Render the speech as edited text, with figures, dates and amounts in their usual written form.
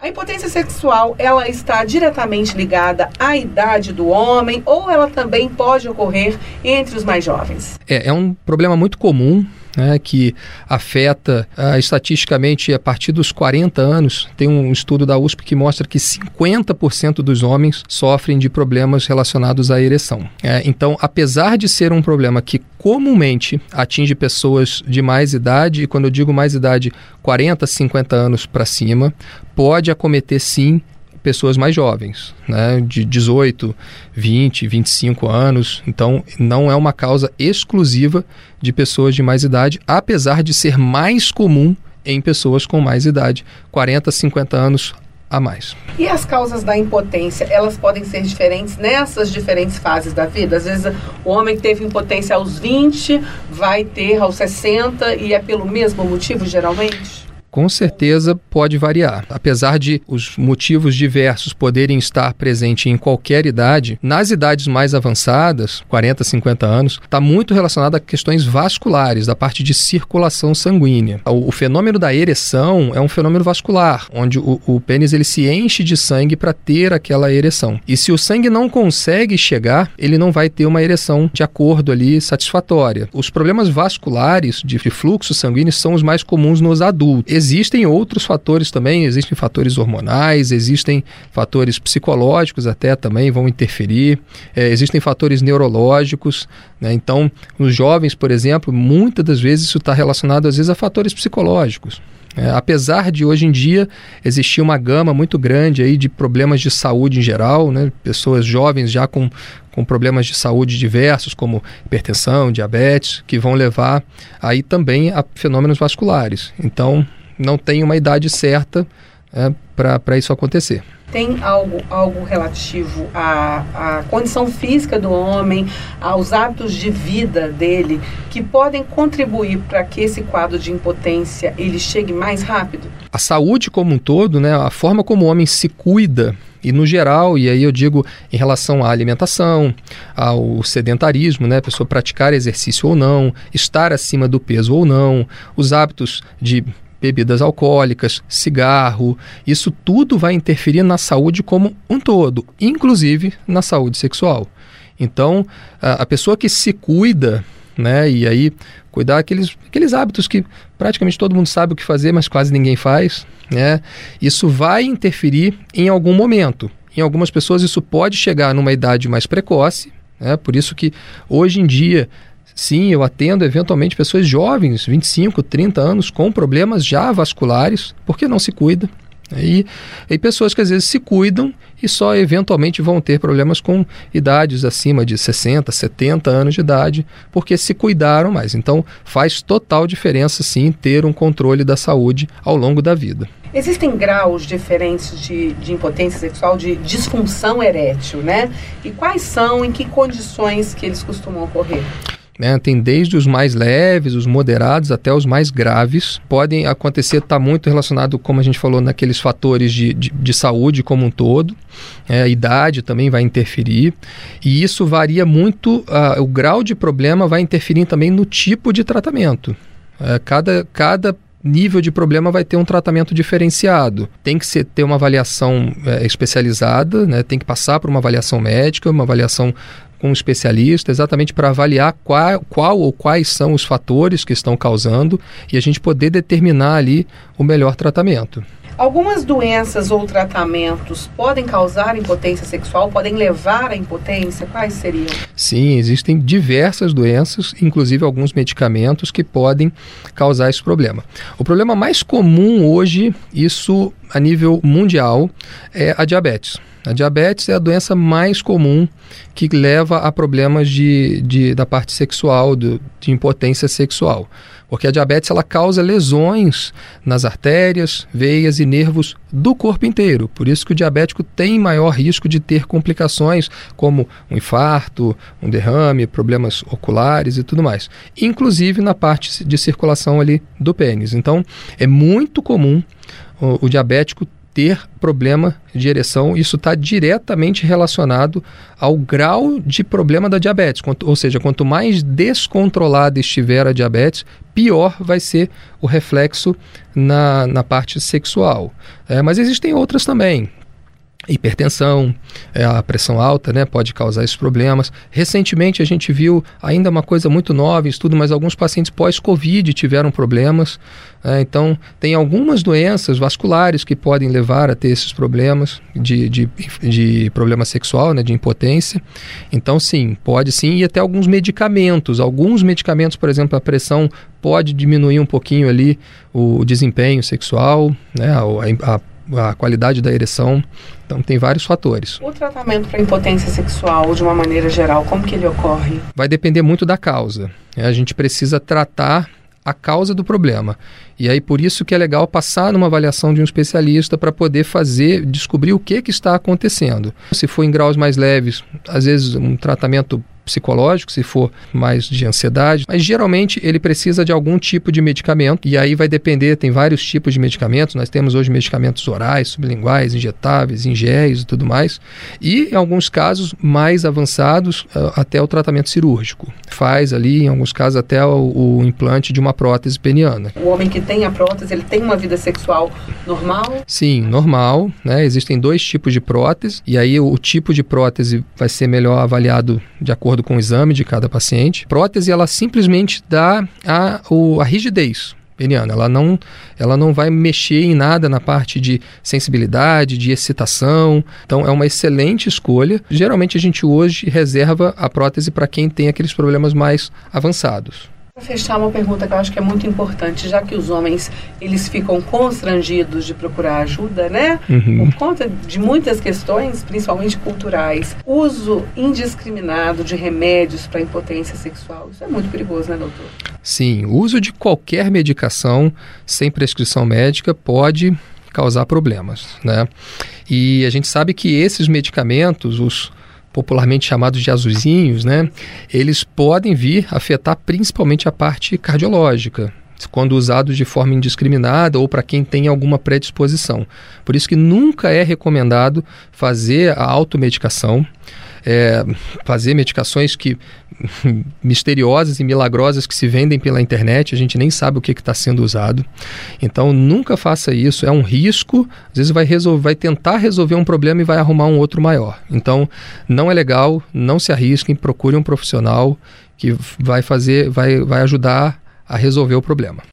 A impotência sexual, ela está diretamente ligada à idade do homem ou ela também pode ocorrer entre os mais jovens? É um problema muito comum, né, que afeta estatisticamente a partir dos 40 anos. Tem um estudo da USP que mostra que 50% dos homens sofrem de problemas relacionados à ereção. Então, apesar de ser um problema que comumente atinge pessoas de mais idade, e quando eu digo mais idade, 40, 50 anos para cima, pode acometer sim pessoas mais jovens, né, de 18, 20, 25 anos. Então, não é uma causa exclusiva de pessoas de mais idade, apesar de ser mais comum em pessoas com mais idade, 40, 50 anos a mais. E as causas da impotência, elas podem ser diferentes nessas diferentes fases da vida? Às vezes o homem teve impotência aos 20, vai ter aos 60 e é pelo mesmo motivo geralmente? Com certeza pode variar. Apesar de os motivos diversos poderem estar presentes em qualquer idade, nas idades mais avançadas, 40, 50 anos, está muito relacionado a questões vasculares, da parte de circulação sanguínea. O fenômeno da ereção é um fenômeno vascular, onde o pênis ele se enche de sangue para ter aquela ereção. E se o sangue não consegue chegar, ele não vai ter uma ereção de acordo ali satisfatória. Os problemas vasculares de fluxo sanguíneo são os mais comuns nos adultos. Existem outros fatores também, existem fatores hormonais, existem fatores psicológicos até também vão interferir, existem fatores neurológicos, né? Então, nos jovens, por exemplo, muitas das vezes isso está relacionado às vezes a fatores psicológicos. Apesar de hoje em dia existir uma gama muito grande aí de problemas de saúde em geral, né? Pessoas jovens já com problemas de saúde diversos, como hipertensão, diabetes, que vão levar aí também a fenômenos vasculares. Então, não tem uma idade certa para isso acontecer. Tem algo relativo à condição física do homem, aos hábitos de vida dele, que podem contribuir para que esse quadro de impotência ele chegue mais rápido? A saúde como um todo, né, a forma como o homem se cuida, e no geral, e aí eu digo em relação à alimentação, ao sedentarismo, né, a pessoa praticar exercício ou não, estar acima do peso ou não, os hábitos de bebidas alcoólicas, cigarro, isso tudo vai interferir na saúde como um todo, inclusive na saúde sexual. Então, a pessoa que se cuida, né, e aí cuidar aqueles hábitos que praticamente todo mundo sabe o que fazer, mas quase ninguém faz, né, isso vai interferir em algum momento. Em algumas pessoas isso pode chegar numa idade mais precoce, né, por isso que hoje em dia sim, eu atendo eventualmente pessoas jovens, 25, 30 anos, com problemas já vasculares, porque não se cuida. E pessoas que às vezes se cuidam e só eventualmente vão ter problemas com idades acima de 60, 70 anos de idade, porque se cuidaram mais. Então faz total diferença sim ter um controle da saúde ao longo da vida. Existem graus diferentes de impotência sexual, de disfunção erétil, né? E quais são, em que condições que eles costumam ocorrer? Tem desde os mais leves, os moderados, até os mais graves. Podem acontecer, está muito relacionado, como a gente falou, naqueles fatores de saúde como um todo. A idade também vai interferir. E isso varia muito, o grau de problema vai interferir também no tipo de tratamento. Cada nível de problema vai ter um tratamento diferenciado. Tem que ter uma avaliação especializada, né? Tem que passar por uma avaliação médica, uma avaliação com um especialista, exatamente para avaliar qual ou quais são os fatores que estão causando e a gente poder determinar ali o melhor tratamento. Algumas doenças ou tratamentos podem causar impotência sexual, podem levar à impotência? Quais seriam? Sim, existem diversas doenças, inclusive alguns medicamentos que podem causar esse problema. O problema mais comum hoje, isso a nível mundial, é a diabetes. A diabetes é a doença mais comum que leva a problemas da parte sexual, de impotência sexual. Porque a diabetes ela causa lesões nas artérias, veias e nervos do corpo inteiro. Por isso que o diabético tem maior risco de ter complicações como um infarto, um derrame, problemas oculares e tudo mais. Inclusive na parte de circulação ali do pênis. Então, é muito comum o diabético ter problema de ereção. Isso está diretamente relacionado ao grau de problema da diabetes. Ou seja, quanto mais descontrolada estiver a diabetes, pior vai ser o reflexo na parte sexual. Mas existem outras também. Hipertensão, a pressão alta, né, pode causar esses problemas. Recentemente a gente viu ainda uma coisa muito nova em estudo, mas alguns pacientes pós-Covid tiveram problemas. Então, tem algumas doenças vasculares que podem levar a ter esses problemas de problema sexual, né, de impotência. Então, sim, pode sim, e até alguns medicamentos. Alguns medicamentos, por exemplo, a pressão pode diminuir um pouquinho ali o desempenho sexual, né, a qualidade da ereção. Então, tem vários fatores. O tratamento para impotência sexual, de uma maneira geral, como que ele ocorre? Vai depender muito da causa. A gente precisa tratar a causa do problema. E aí, por isso que é legal passar numa avaliação de um especialista para poder descobrir o que está acontecendo. Se for em graus mais leves, às vezes um tratamento psicológico, se for mais de ansiedade, mas geralmente ele precisa de algum tipo de medicamento, e aí vai depender, tem vários tipos de medicamentos. Nós temos hoje medicamentos orais, sublinguais, injetáveis, em géis e tudo mais, e em alguns casos mais avançados, até o tratamento cirúrgico. Faz ali, em alguns casos, até o implante de uma prótese peniana. O homem que tem a prótese, ele tem uma vida sexual normal? Sim, normal, né? Existem 2 tipos de prótese, e aí o tipo de prótese vai ser melhor avaliado de acordo com o exame de cada paciente. Prótese, ela simplesmente dá a rigidez peniana. Ela não vai mexer em nada na parte de sensibilidade, de excitação. Então, é uma excelente escolha. Geralmente, a gente hoje reserva a prótese para quem tem aqueles problemas mais avançados. Para fechar, uma pergunta que eu acho que é muito importante, já que os homens, eles ficam constrangidos de procurar ajuda, né? Por conta de muitas questões, principalmente culturais. Uso indiscriminado de remédios para impotência sexual. Isso é muito perigoso, né, doutor? Sim, o uso de qualquer medicação sem prescrição médica pode causar problemas, né? E a gente sabe que esses medicamentos, os popularmente chamados de azulzinhos, né, eles podem vir a afetar principalmente a parte cardiológica, quando usados de forma indiscriminada ou para quem tem alguma predisposição. Por isso que nunca é recomendado fazer a automedicação, fazer medicações misteriosas e milagrosas que se vendem pela internet, a gente nem sabe o que está sendo usado. Então, nunca faça isso, é um risco. Às vezes vai tentar resolver um problema e vai arrumar um outro maior. Então, não é legal, não se arrisquem, procure um profissional que vai ajudar a resolver o problema.